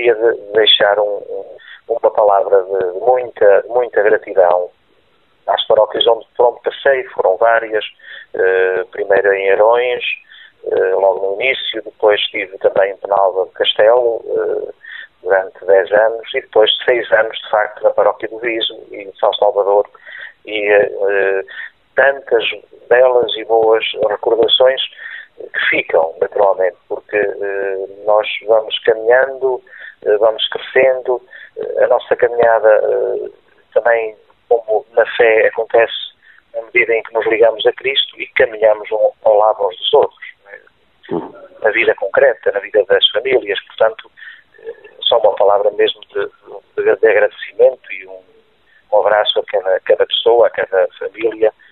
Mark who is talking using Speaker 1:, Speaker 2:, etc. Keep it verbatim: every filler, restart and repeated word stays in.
Speaker 1: gostaria de deixar um, um, uma palavra de muita, muita gratidão às paróquias onde pronto passei, foram várias, uh, primeiro em Heróis, uh, logo no início, depois estive também em Penalva de Castelo, uh, durante dez anos, e depois seis anos, de facto, na paróquia do Viso e de São Salvador, e uh, tantas belas e boas recordações que ficam, naturalmente, porque uh, nós vamos caminhando, uh, vamos crescendo, uh, a nossa caminhada uh, também, como na fé acontece, na medida em que nos ligamos a Cristo e caminhamos um ao lado uns dos outros, né? Na vida concreta, na vida das famílias, portanto, só uma palavra mesmo de, de, de agradecimento e um, um abraço a cada, a cada pessoa, a cada família,